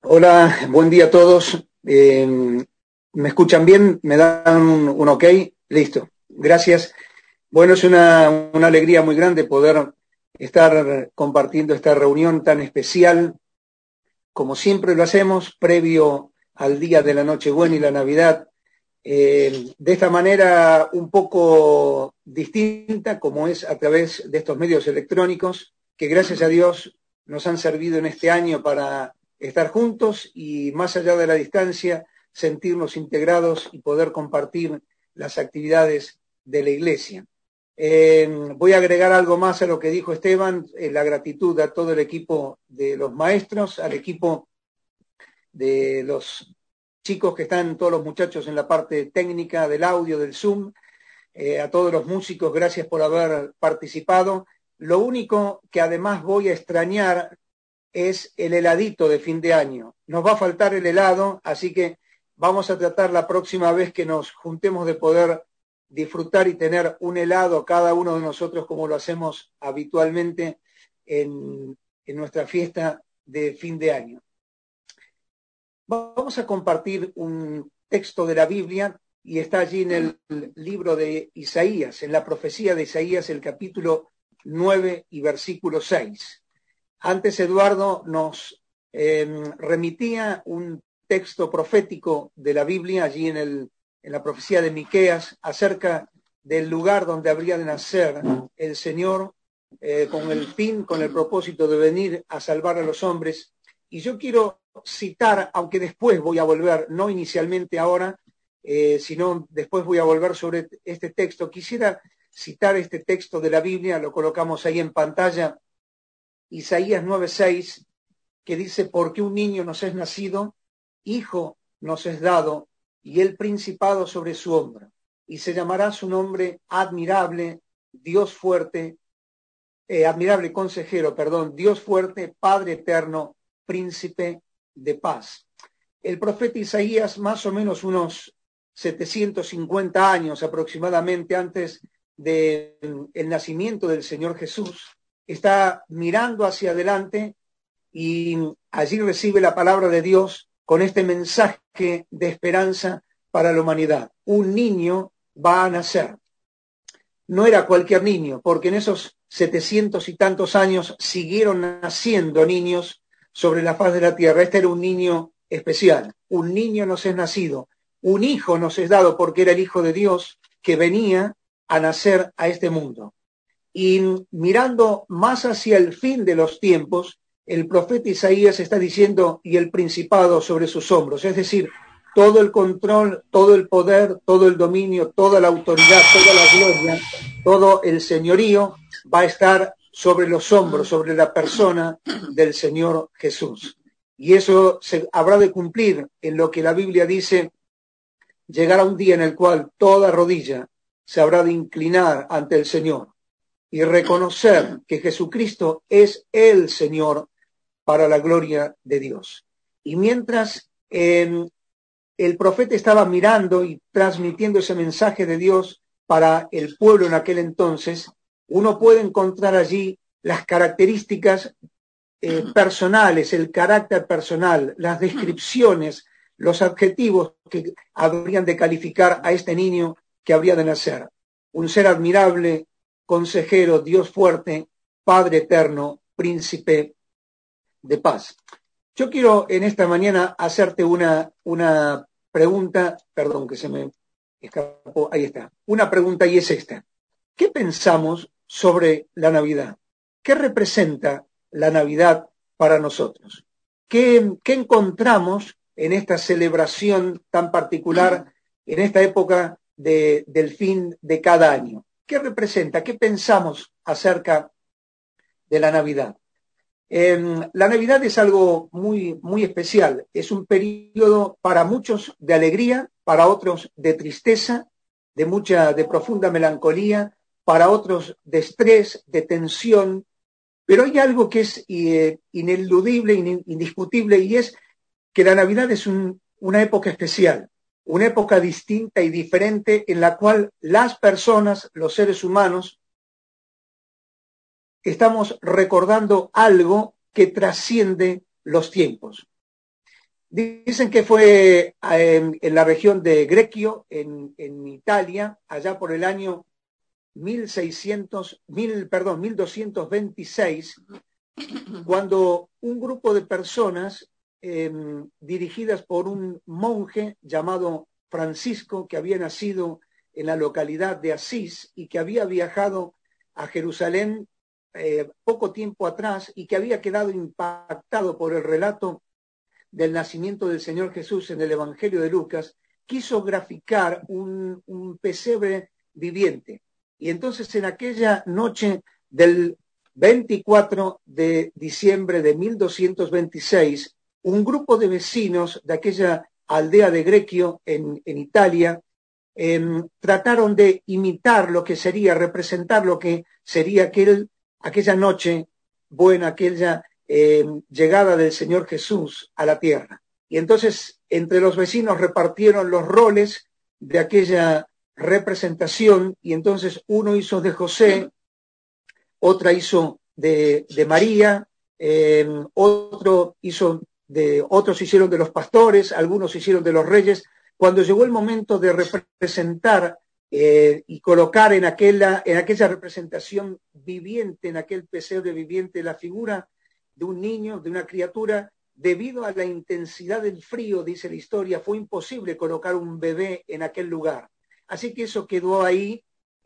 Hola, buen día a todos. ¿Me escuchan bien? ¿Me dan un ok? Listo. Gracias. Bueno, es una alegría muy grande poder estar compartiendo esta reunión tan especial, como siempre lo hacemos, previo al día de la Nochebuena y la Navidad. De esta manera un poco distinta, como es a través de estos medios electrónicos, que gracias a Dios nos han servido en este año para estar juntos y más allá de la distancia, sentirnos integrados y poder compartir las actividades de la iglesia. Voy a agregar algo más a lo que dijo Esteban, la gratitud a todo el equipo de los maestros, al equipo de los chicos que están, todos los muchachos en la parte técnica del audio, del Zoom, a todos los músicos, gracias por haber participado. Lo único que además voy a extrañar es el heladito de fin de año. Nos va a faltar el helado, así que vamos a tratar la próxima vez que nos juntemos de poder disfrutar y tener un helado cada uno de nosotros como lo hacemos habitualmente en nuestra fiesta de fin de año. Vamos a compartir un texto de la Biblia y está allí en el libro de Isaías, en la profecía de Isaías, el capítulo 9 y versículo 6. Antes Eduardo nos remitía un texto profético de la Biblia allí en la profecía de Miqueas acerca del lugar donde habría de nacer el Señor con el fin, con el propósito de venir a salvar a los hombres. Y yo quiero citar, aunque después voy a volver, no inicialmente ahora, sino después voy a volver sobre este texto. Quisiera citar este texto de la Biblia, lo colocamos ahí en pantalla, Isaías 9:6, que dice: porque un niño nos es nacido, hijo nos es dado, y el principado sobre su hombro, y se llamará su nombre admirable, Dios fuerte, admirable consejero, Dios fuerte, Padre eterno, príncipe de paz. El profeta Isaías, más o menos unos 750 años aproximadamente antes del nacimiento del Señor Jesús, está mirando hacia adelante y allí recibe la palabra de Dios con este mensaje de esperanza para la humanidad. Un niño va a nacer. No era cualquier niño, porque en esos 700 y tantos años siguieron naciendo niños sobre la faz de la tierra. Este era un niño especial. Un niño nos es nacido, un hijo nos es dado, porque era el Hijo de Dios que venía a nacer a este mundo. Y mirando más hacia el fin de los tiempos, el profeta Isaías está diciendo: y el principado sobre sus hombros, es decir, todo el control, todo el poder, todo el dominio, toda la autoridad, toda la gloria, todo el señorío va a estar sobre los hombros, sobre la persona del Señor Jesús. Y eso se habrá de cumplir en lo que la Biblia dice: llegará un día en el cual toda rodilla se habrá de inclinar ante el Señor y reconocer que Jesucristo es el Señor para la gloria de Dios. Y mientras el profeta estaba mirando y transmitiendo ese mensaje de Dios para el pueblo en aquel entonces, uno puede encontrar allí las características personales, el carácter personal, las descripciones, los adjetivos que habrían de calificar a este niño que habría de nacer. Un ser admirable, consejero, Dios fuerte, Padre eterno, príncipe de paz. Yo quiero en esta mañana hacerte una pregunta, perdón que se me escapó, ahí está, una pregunta, y es esta: ¿qué pensamos sobre la Navidad? ¿Qué representa la Navidad para nosotros? ¿Qué encontramos en esta celebración tan particular, en esta época del fin de cada año? ¿Qué representa? ¿Qué pensamos acerca de la Navidad? La Navidad es algo muy, muy especial. Es un periodo para muchos de alegría, para otros de tristeza, de profunda melancolía, para otros de estrés, de tensión. Pero hay algo que es ineludible, indiscutible, y es que la Navidad es una época especial, una época distinta y diferente en la cual las personas, los seres humanos, estamos recordando algo que trasciende los tiempos. Dicen que fue en la región de Greccio, en Italia, allá por el año 1226, cuando un grupo de personas dirigidas por un monje llamado Francisco, que había nacido en la localidad de Asís y que había viajado a Jerusalén poco tiempo atrás y que había quedado impactado por el relato del nacimiento del Señor Jesús en el Evangelio de Lucas, quiso graficar un pesebre viviente. Y entonces en aquella noche del 24 de diciembre de 1226, un grupo de vecinos de aquella aldea de Greccio en Italia trataron de imitar lo que sería, representar lo que sería aquella noche buena, aquella llegada del Señor Jesús a la tierra. Y entonces entre los vecinos repartieron los roles de aquella representación, y entonces uno hizo de José, otra hizo de María, otros hicieron de los pastores, algunos hicieron de los reyes. Cuando llegó el momento de representar y colocar en aquella representación viviente, en aquel pesebre viviente, la figura de un niño, de una criatura, debido a la intensidad del frío, dice la historia, fue imposible colocar un bebé en aquel lugar. Así que eso quedó ahí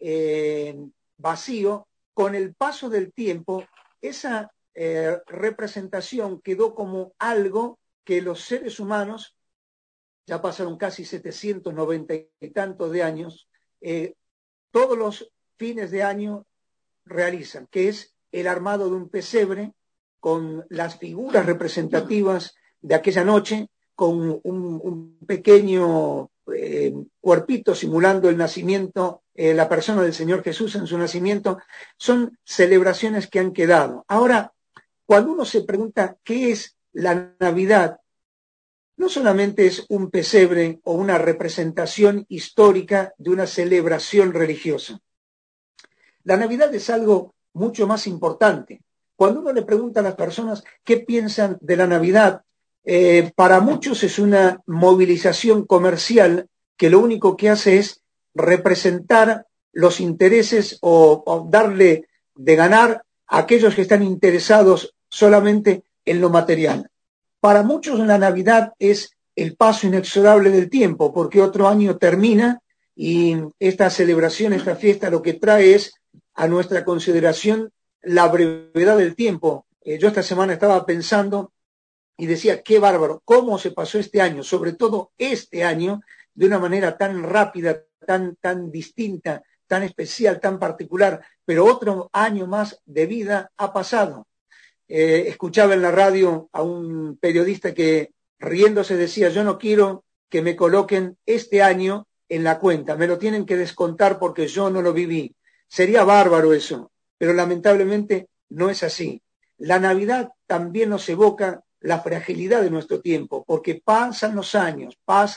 vacío. Con el paso del tiempo, esa representación quedó como algo que los seres humanos, ya pasaron casi 790 y tantos de años, todos los fines de año realizan, que es el armado de un pesebre con las figuras representativas de aquella noche, con un pequeño cuerpito simulando el nacimiento, la persona del Señor Jesús en su nacimiento. Son celebraciones que han quedado. Ahora, cuando uno se pregunta qué es la Navidad, no solamente es un pesebre o una representación histórica de una celebración religiosa. La Navidad es algo mucho más importante. Cuando uno le pregunta a las personas qué piensan de la Navidad, para muchos es una movilización comercial que lo único que hace es representar los intereses o darle de ganar a aquellos que están interesados solamente en lo material. Para muchos la Navidad es el paso inexorable del tiempo, porque otro año termina y esta celebración, esta fiesta, lo que trae es a nuestra consideración la brevedad del tiempo. Yo esta semana estaba pensando y decía, qué bárbaro, cómo se pasó este año, sobre todo este año, de una manera tan rápida, tan distinta, tan especial, tan particular, pero otro año más de vida ha pasado. Escuchaba en la radio a un periodista que riéndose decía, yo no quiero que me coloquen este año en la cuenta, me lo tienen que descontar porque yo no lo viví. Sería bárbaro eso, pero lamentablemente no es así. La Navidad también nos evoca la fragilidad de nuestro tiempo, porque pasan los años,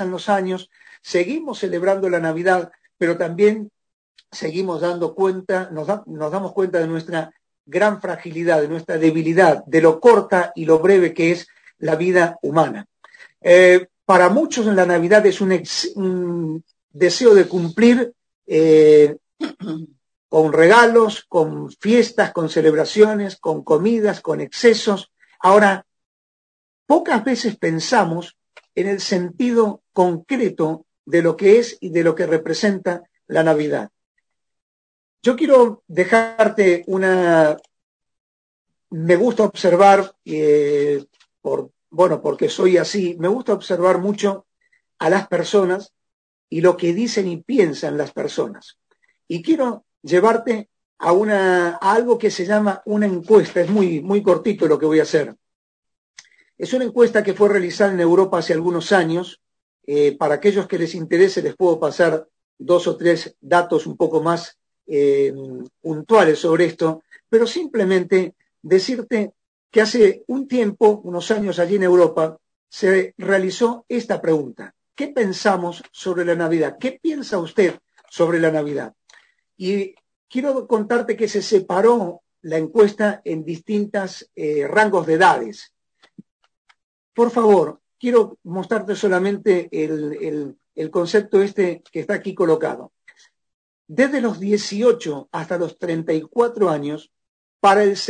seguimos celebrando la Navidad, pero también seguimos dando cuenta, nos damos cuenta de nuestra gran fragilidad, de nuestra debilidad, de lo corta y lo breve que es la vida humana. Para muchos en la Navidad es un deseo de cumplir con regalos, con fiestas, con celebraciones, con comidas, con excesos. Ahora, pocas veces pensamos en el sentido concreto de lo que es y de lo que representa la Navidad. Yo quiero dejarte me gusta observar, porque soy así, me gusta observar mucho a las personas y lo que dicen y piensan las personas. Y quiero llevarte a algo que se llama una encuesta. Es muy cortito lo que voy a hacer. Es una encuesta que fue realizada en Europa hace algunos años. Para aquellos que les interese les puedo pasar 2 o 3 datos un poco más puntuales sobre esto, pero simplemente decirte que hace un tiempo, unos años allí en Europa, se realizó esta pregunta. ¿Qué pensamos sobre la Navidad? ¿Qué piensa usted sobre la Navidad? Y quiero contarte que se separó la encuesta en distintos rangos de edades. Por favor, quiero mostrarte solamente el concepto este que está aquí colocado. Desde los 18 hasta los 34 años, para el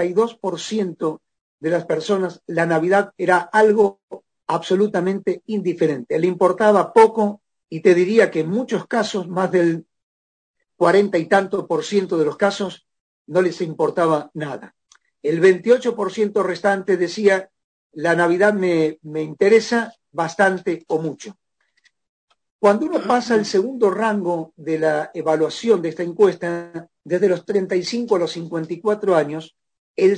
72% de las personas, la Navidad era algo absolutamente indiferente. Le importaba poco y te diría que en muchos casos, más del 40 y tanto por ciento de los casos, no les importaba nada. El 28% restante decía, la Navidad me interesa bastante o mucho. Cuando uno pasa al segundo rango de la evaluación de esta encuesta, desde los 35 a los 54 años, el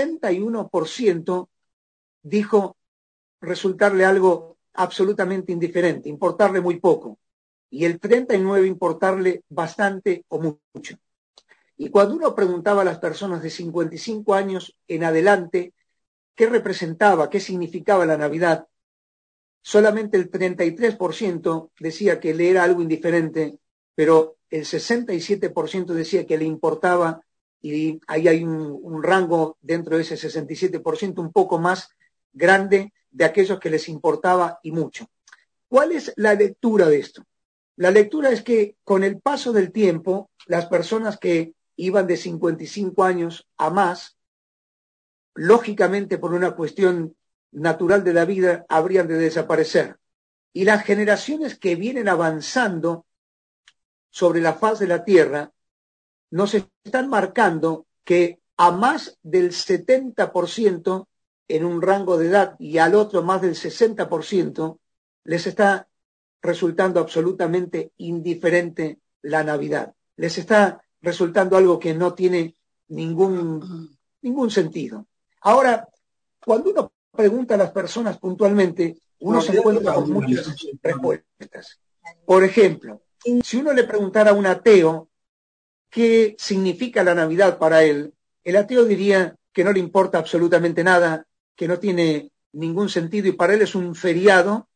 61% dijo resultarle algo absolutamente indiferente, importarle muy poco, y el 39% importarle bastante o mucho. Y cuando uno preguntaba a las personas de 55 años en adelante qué representaba, qué significaba la Navidad, solamente el 33% decía que le era algo indiferente, pero el 67% decía que le importaba, y ahí hay un rango dentro de ese 67% un poco más grande de aquellos que les importaba y mucho. ¿Cuál es la lectura de esto? La lectura es que con el paso del tiempo, las personas que iban de 55 años a más, lógicamente por una cuestión natural de la vida, habrían de desaparecer. Y las generaciones que vienen avanzando sobre la faz de la Tierra nos están marcando que a más del 70% en un rango de edad y al otro más del 60% les está resultando absolutamente indiferente la Navidad. Les está resultando algo que no tiene ningún sentido. Ahora, cuando uno pregunta a las personas puntualmente, uno se encuentra con muchas respuestas. Por ejemplo, si uno le preguntara a un ateo qué significa la Navidad para él, el ateo diría que no le importa absolutamente nada, que no tiene ningún sentido y para él es un feriado,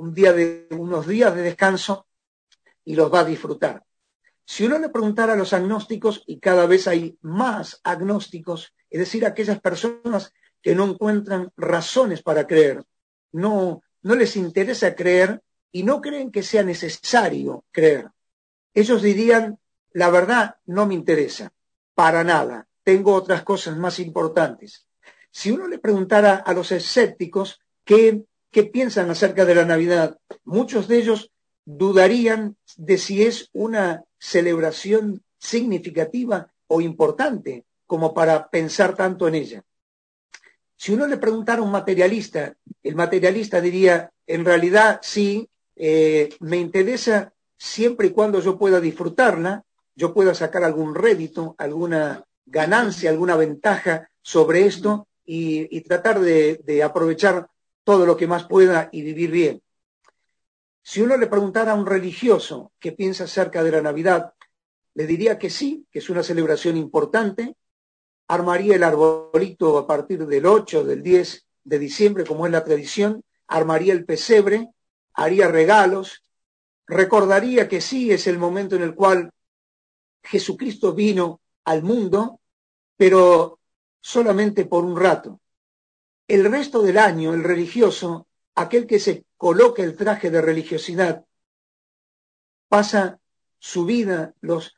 unos días de descanso y los va a disfrutar. Si uno le preguntara a los agnósticos, y cada vez hay más agnósticos, es decir, aquellas personas que no encuentran razones para creer, no les interesa creer y no creen que sea necesario creer. Ellos dirían, la verdad no me interesa, para nada, tengo otras cosas más importantes. Si uno le preguntara a los escépticos qué piensan acerca de la Navidad, muchos de ellos dudarían de si es una celebración significativa o importante como para pensar tanto en ella. Si uno le preguntara a un materialista, el materialista diría, en realidad sí, me interesa siempre y cuando yo pueda disfrutarla, yo pueda sacar algún rédito, alguna ganancia, alguna ventaja sobre esto y tratar de aprovechar todo lo que más pueda y vivir bien. Si uno le preguntara a un religioso qué piensa acerca de la Navidad, le diría que sí, que es una celebración importante, armaría el arbolito a partir del 8, del 10 de diciembre, como es la tradición, armaría el pesebre, haría regalos, recordaría que sí es el momento en el cual Jesucristo vino al mundo, pero solamente por un rato. El resto del año, el religioso, aquel que se coloca el traje de religiosidad, pasa su vida, los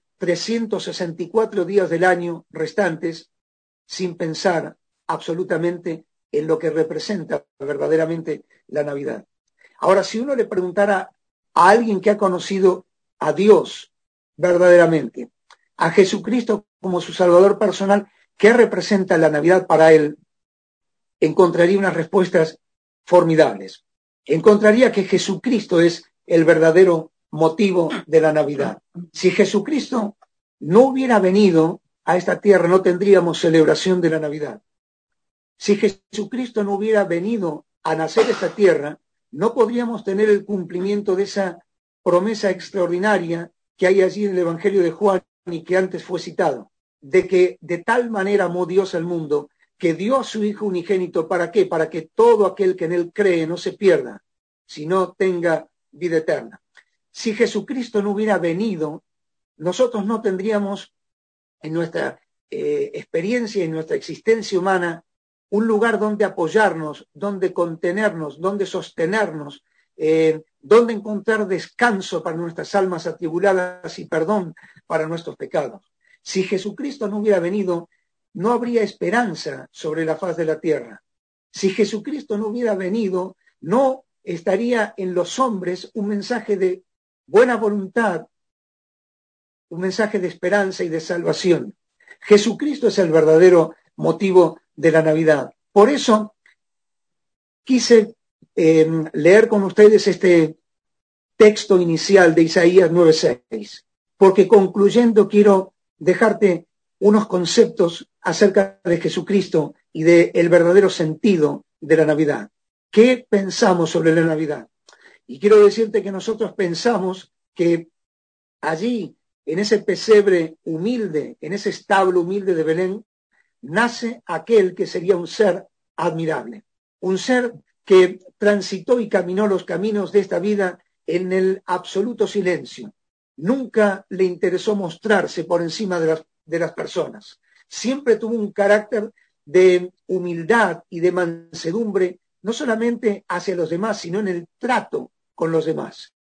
364 días del año restantes, sin pensar absolutamente en lo que representa verdaderamente la Navidad. Ahora, si uno le preguntara a alguien que ha conocido a Dios verdaderamente, a Jesucristo como su Salvador personal, ¿qué representa la Navidad para él? Encontraría unas respuestas formidables. Encontraría que Jesucristo es el verdadero motivo de la Navidad. Si Jesucristo no hubiera venido a esta tierra, no tendríamos celebración de la Navidad. Si Jesucristo no hubiera venido a nacer esta tierra, no podríamos tener el cumplimiento de esa promesa extraordinaria que hay allí en el Evangelio de Juan y que antes fue citado, de que de tal manera amó Dios al mundo que dio a su Hijo unigénito. ¿Para qué? Para que todo aquel que en él cree no se pierda, sino tenga vida eterna. Si Jesucristo no hubiera venido, nosotros no tendríamos en nuestra experiencia, en nuestra existencia humana, un lugar donde apoyarnos, donde contenernos, donde sostenernos, donde encontrar descanso para nuestras almas atribuladas y perdón para nuestros pecados. Si Jesucristo no hubiera venido, no habría esperanza sobre la faz de la tierra. Si Jesucristo no hubiera venido, no estaría en los hombres un mensaje de buena voluntad, un mensaje de esperanza y de salvación. Jesucristo es el verdadero motivo de la Navidad. Por eso quise leer con ustedes este texto inicial de Isaías 9:6, porque concluyendo quiero dejarte unos conceptos acerca de Jesucristo y del verdadero sentido de la Navidad. ¿Qué pensamos sobre la Navidad? Y quiero decirte que nosotros pensamos que allí, en ese pesebre humilde, en ese establo humilde de Belén, nace aquel que sería un ser admirable, un ser que transitó y caminó los caminos de esta vida en el absoluto silencio. Nunca le interesó mostrarse por encima de las personas. Siempre tuvo un carácter de humildad y de mansedumbre, no solamente hacia los demás, sino en el trato con los demás.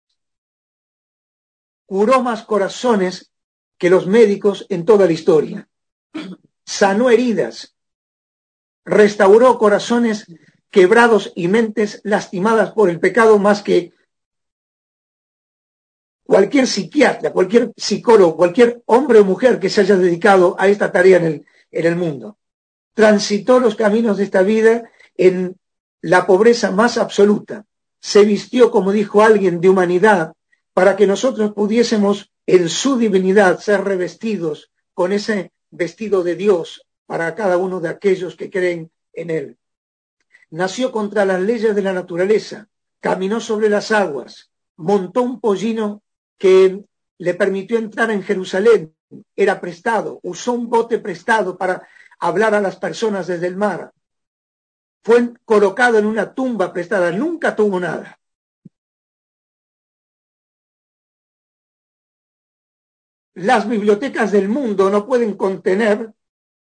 Curó más corazones que los médicos en toda la historia. Sanó heridas, restauró corazones quebrados y mentes lastimadas por el pecado más que cualquier psiquiatra, cualquier psicólogo, cualquier hombre o mujer que se haya dedicado a esta tarea en el mundo. Transitó los caminos de esta vida en la pobreza más absoluta. Se vistió, como dijo alguien, de humanidad para que nosotros pudiésemos en su divinidad ser revestidos con ese vestido de Dios para cada uno de aquellos que creen en él. Nació contra las leyes de la naturaleza, caminó sobre las aguas, montó un pollino que le permitió entrar en Jerusalén, era prestado, usó un bote prestado para hablar a las personas desde el mar, fue colocado en una tumba prestada, nunca tuvo nada. Las bibliotecas del mundo no pueden contener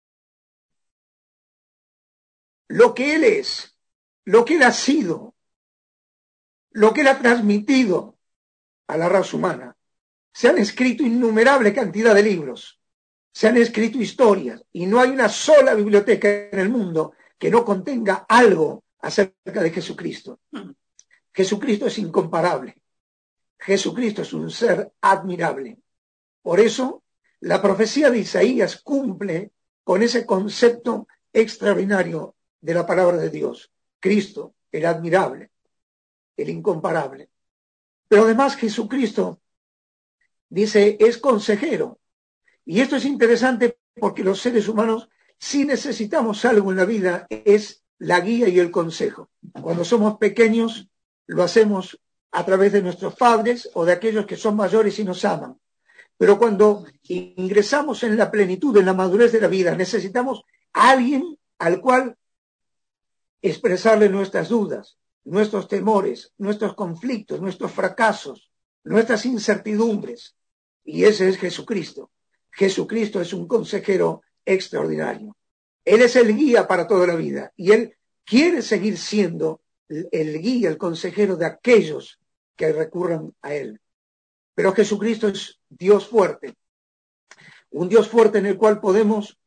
lo que él es, lo que él ha sido, lo que él ha transmitido a la raza humana. Se han escrito innumerable cantidad de libros, se han escrito historias, y no hay una sola biblioteca en el mundo que no contenga algo acerca de Jesucristo. Jesucristo es incomparable. Jesucristo es un ser admirable. Por eso, la profecía de Isaías cumple con ese concepto extraordinario de la palabra de Dios. Cristo, el admirable, el incomparable. Pero además Jesucristo, dice, es consejero. Y esto es interesante porque los seres humanos, si necesitamos algo en la vida, es la guía y el consejo. Cuando somos pequeños, lo hacemos a través de nuestros padres o de aquellos que son mayores y nos aman. Pero cuando ingresamos en la plenitud, en la madurez de la vida, necesitamos a alguien al cual expresarle nuestras dudas, nuestros temores, nuestros conflictos, nuestros fracasos, nuestras incertidumbres. Y ese es Jesucristo. Jesucristo es un consejero extraordinario. Él es el guía para toda la vida y Él quiere seguir siendo el guía, el consejero de aquellos que recurran a Él. Pero Jesucristo es Dios fuerte, un Dios fuerte en el cual podemos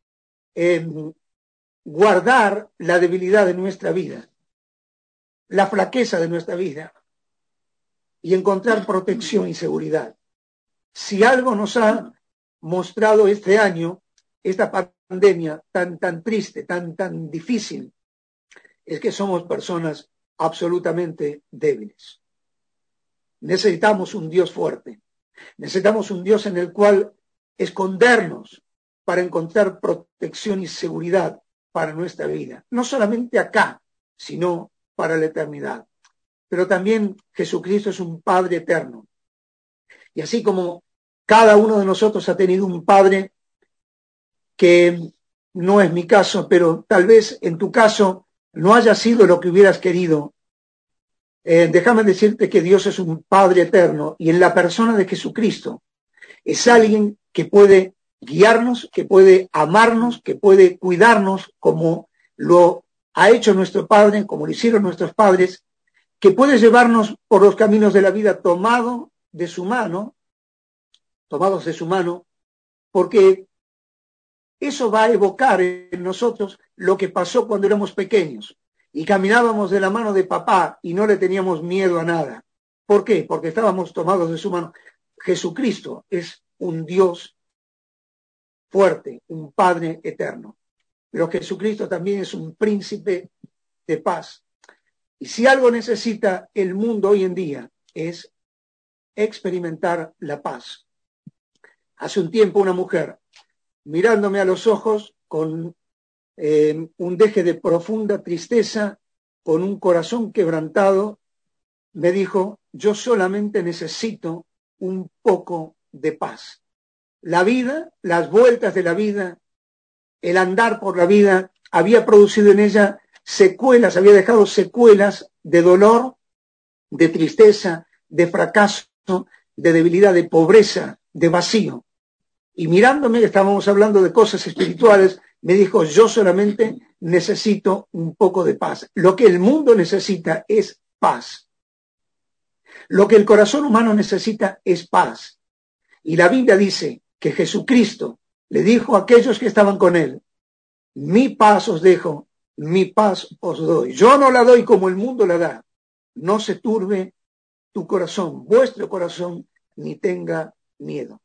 guardar la debilidad de nuestra vida, la flaqueza de nuestra vida y encontrar protección y seguridad. Si algo nos ha mostrado este año, esta pandemia tan triste, tan difícil, es que somos personas absolutamente débiles. Necesitamos un Dios fuerte. Necesitamos un Dios en el cual escondernos para encontrar protección y seguridad para nuestra vida. No solamente acá, sino para la eternidad. Pero también Jesucristo es un Padre eterno. Y así como cada uno de nosotros ha tenido un padre, que no es mi caso, pero tal vez en tu caso no haya sido lo que hubieras querido. Déjame decirte que Dios es un Padre eterno y en la persona de Jesucristo es alguien que puede guiarnos, que puede amarnos, que puede cuidarnos como lo ha hecho nuestro Padre, como lo hicieron nuestros padres, que puede llevarnos por los caminos de la vida tomados de su mano, porque eso va a evocar en nosotros lo que pasó cuando éramos pequeños y caminábamos de la mano de papá y no le teníamos miedo a nada. ¿Por qué? Porque estábamos tomados de su mano. Jesucristo es un Dios fuerte, un Padre eterno. Pero Jesucristo también es un príncipe de paz. Y si algo necesita el mundo hoy en día es experimentar la paz. Hace un tiempo una mujer, mirándome a los ojos con un deje de profunda tristeza, con un corazón quebrantado, me dijo, yo solamente necesito un poco de paz. La vida, las vueltas de la vida, el andar por la vida, había producido en ella secuelas, había dejado secuelas de dolor, de tristeza, de fracaso, de debilidad, de pobreza, de vacío. Y mirándome, estábamos hablando de cosas espirituales, me dijo, yo solamente necesito un poco de paz. Lo que el mundo necesita es paz. Lo que el corazón humano necesita es paz. Y la Biblia dice que Jesucristo le dijo a aquellos que estaban con él, mi paz os dejo, mi paz os doy. Yo no la doy como el mundo la da. No se turbe tu corazón, vuestro corazón, ni tenga miedo.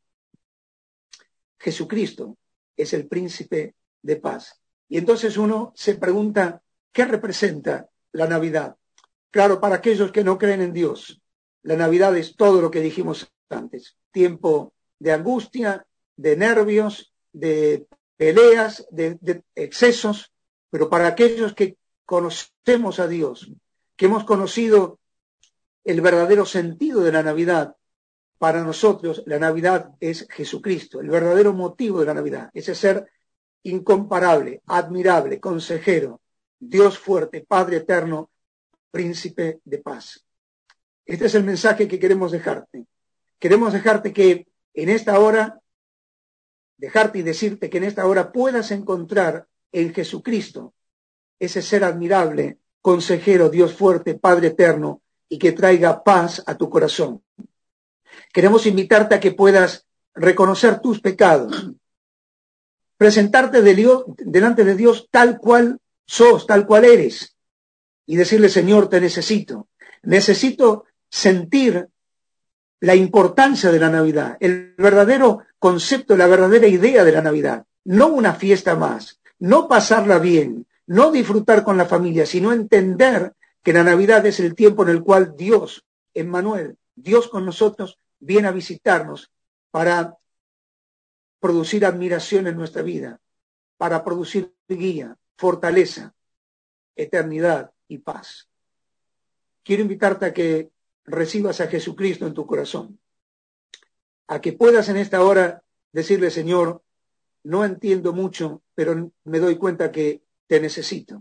Jesucristo es el príncipe de paz. Y entonces uno se pregunta, ¿qué representa la Navidad? Claro, para aquellos que no creen en Dios, la Navidad es todo lo que dijimos antes. Tiempo de angustia, de nervios, de peleas, de excesos. Pero para aquellos que conocemos a Dios, que hemos conocido el verdadero sentido de la Navidad, para nosotros la Navidad es Jesucristo, el verdadero motivo de la Navidad, ese ser incomparable, admirable, consejero, Dios fuerte, Padre eterno, príncipe de paz. Este es el mensaje que queremos dejarte. Queremos dejarte que en esta hora, dejarte y decirte que en esta hora puedas encontrar en Jesucristo ese ser admirable, consejero, Dios fuerte, Padre eterno, y que traiga paz a tu corazón. Queremos invitarte a que puedas reconocer tus pecados, presentarte delante de Dios tal cual sos, tal cual eres, y decirle, Señor, te necesito. Necesito sentir la importancia de la Navidad, el verdadero concepto, la verdadera idea de la Navidad. No una fiesta más, no pasarla bien, no disfrutar con la familia, sino entender que la Navidad es el tiempo en el cual Dios, Emmanuel, Dios con nosotros, viene a visitarnos para producir admiración en nuestra vida, para producir guía, fortaleza, eternidad y paz. Quiero invitarte a que recibas a Jesucristo en tu corazón, a que puedas en esta hora decirle, Señor, no entiendo mucho, pero me doy cuenta que te necesito,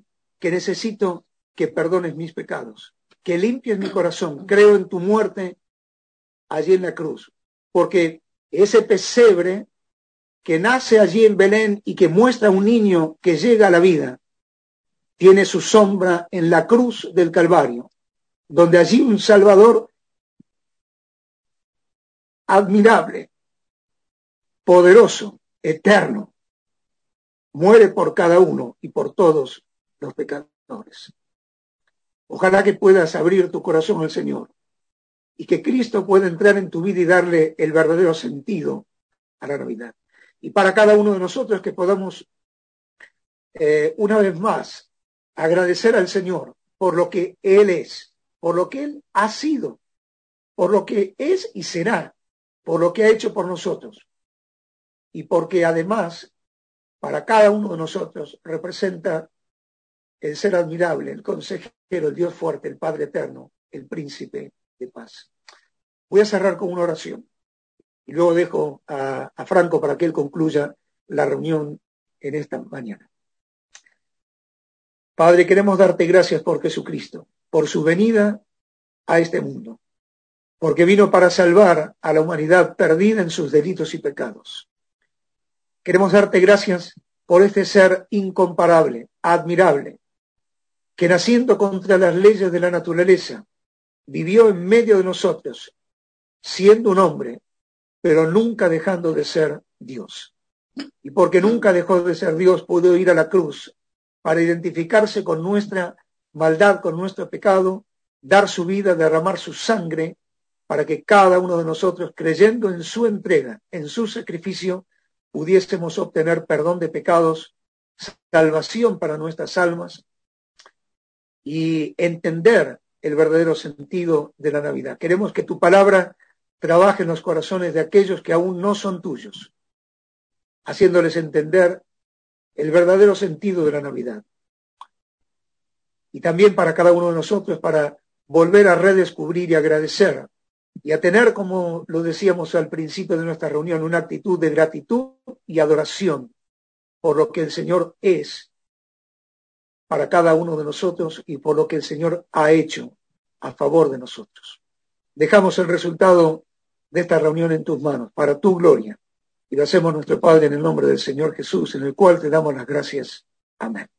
que perdones mis pecados, que limpies mi corazón. Creo en tu muerte allí en la cruz, porque ese pesebre que nace allí en Belén y que muestra a un niño que llega a la vida, tiene su sombra en la cruz del Calvario, donde allí un Salvador admirable, poderoso, eterno, muere por cada uno y por todos los pecadores. Ojalá que puedas abrir tu corazón al Señor y que Cristo pueda entrar en tu vida y darle el verdadero sentido a la Navidad. Y para cada uno de nosotros que podamos una vez más agradecer al Señor por lo que Él es, por lo que Él ha sido, por lo que es y será, por lo que ha hecho por nosotros. Y porque además, para cada uno de nosotros, representa el ser admirable, el consejero, el Dios fuerte, el Padre eterno, el príncipe de paz. Voy a cerrar con una oración y luego dejo a Franco para que él concluya la reunión en esta mañana. Padre, queremos darte gracias por Jesucristo, por su venida a este mundo, porque vino para salvar a la humanidad perdida en sus delitos y pecados. Queremos darte gracias por este ser incomparable, admirable, que naciendo contra las leyes de la naturaleza, vivió en medio de nosotros, siendo un hombre, pero nunca dejando de ser Dios. Y porque nunca dejó de ser Dios, pudo ir a la cruz para identificarse con nuestra maldad, con nuestro pecado, dar su vida, derramar su sangre, para que cada uno de nosotros, creyendo en su entrega, en su sacrificio, pudiésemos obtener perdón de pecados, salvación para nuestras almas y entender el verdadero sentido de la Navidad. Queremos que tu palabra trabaje en los corazones de aquellos que aún no son tuyos, haciéndoles entender el verdadero sentido de la Navidad. Y también para cada uno de nosotros, para volver a redescubrir y agradecer, y a tener, como lo decíamos al principio de nuestra reunión, una actitud de gratitud y adoración por lo que el Señor es para cada uno de nosotros y por lo que el Señor ha hecho a favor de nosotros. Dejamos el resultado de esta reunión en tus manos, para tu gloria. Y lo hacemos, nuestro Padre, en el nombre del Señor Jesús, en el cual te damos las gracias. Amén.